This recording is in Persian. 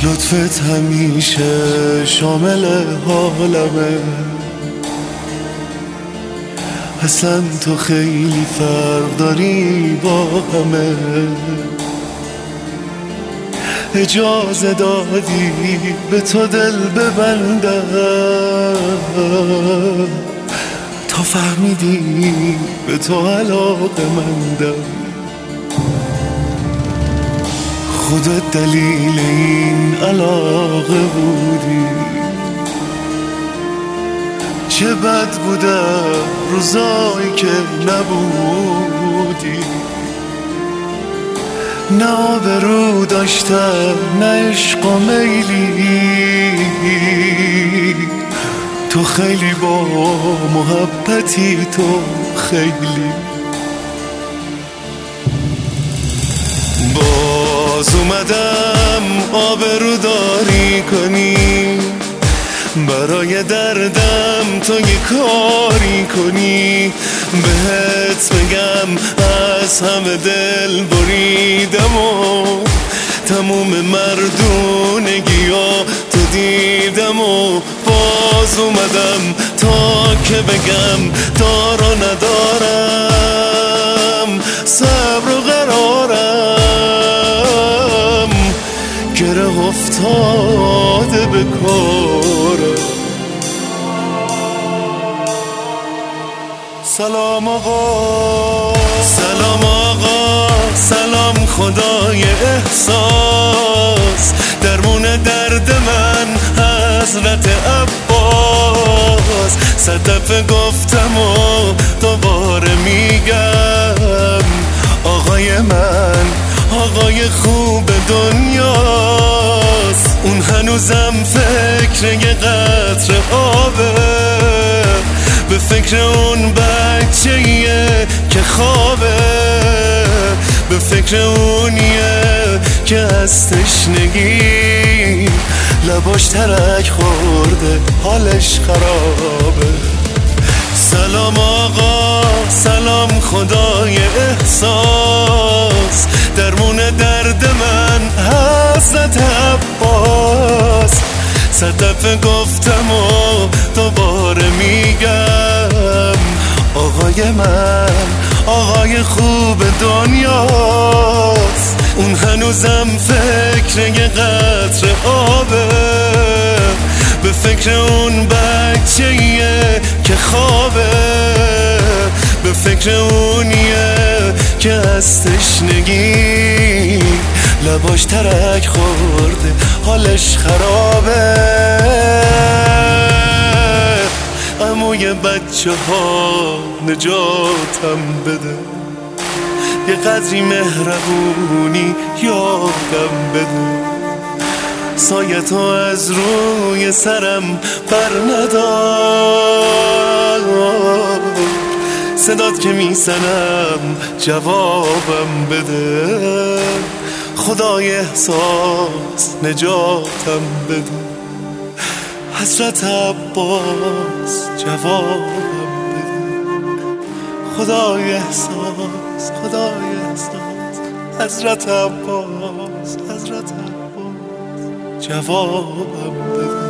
لطفت همیشه شامل حالمه، اصلا تو خیلی فرق داری با همه. اجازه دادی به تو دل ببندم، تا فهمیدی به تو علاقه مندم. خودت دلیل این علاقه بودی، چه بد بودم روزایی که نبودی. نه آبرو داشتم نه عشق و میلی، تو خیلی با محبتی، تو خیلی. باز اومدم آبرو داری کنی، برای دردم تو یه کاری کنی. بهت بگم از همه دل بریدم و تموم مردونگیا تو دیدم و باز اومدم تا که بگم دارا ندارم، صبر و قرارم گره افتاده به کارم. سلام آقا، سلام آقا، سلام خدای احساس، درمون درد من حضرت عباس. صد دفعه گفتم و دوباره میگم، آقای من آقای خوب دنیاست. اون هنوزم فکر یه قطره آبه، به فکر اون بچه‌ایه که خوابه، به فکر اونیه که از تشنگی لباش ترک خورده حالش خرابه. سلام آقا، سلام خدای احساس، درمون درد من حضرت عباس. صد دفعه گفتم و دوباره میگم، آقای من آقای خوب دنیاست. اون هنوزم فکر یه قطره آبه، به فکر اون بچه‌ایه که خوابه، به فکر اونیه که از تشنگی لباش ترک خورده حالش خرابه. عموی بچه ها نجاتم بده، یه قدری مهربونی یادم بده. سایه تو از روی سرم بر ندار، صدات که میزنم جوابم بده. خدای احساس نجاتم بده، حضرت عباس جوابم بده. خدای احساس، خدای احساس، حضرت عباس، حضرت عباس جوابم بده.